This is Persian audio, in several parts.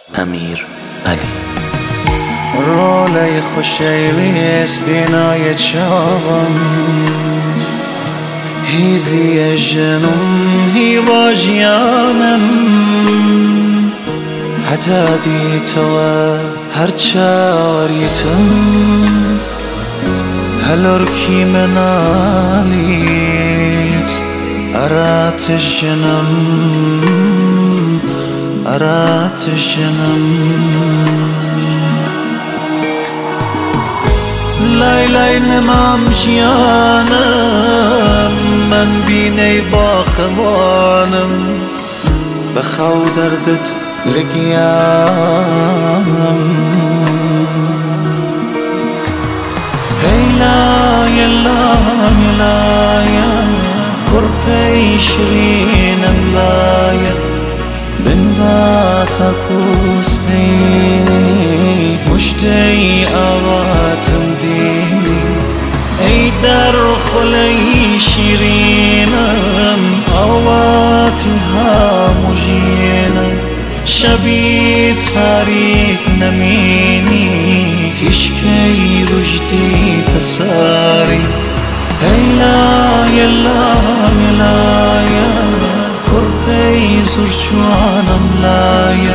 امیر علی. رولی خوشیلیس بینای چاوم هیزی جنم هی واجیانم حتی دیتوا هر چاریتم هلورکی منالیت ارات جنم ارات جنم لای لای نمام جیانم من بینی باخوانم بخو دردت لگیانم هی لای لای لای کرپی شرینم لای بنباتا کوس بی مجدی آواتم دینی ای در خلی شیرینم آواتی ها مجینم شبی تاریک نمینی تشکی رجدی تساری ای لای لای لای کرپی زرچوانم لای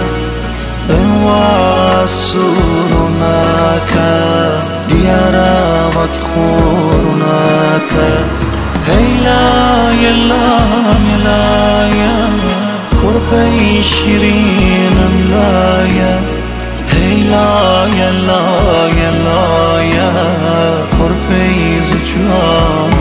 واسورناکا دیارا وکخورناکا هی لای لای لای کرپی شیرینم لای هی لای لای لای کرپی زرچوانم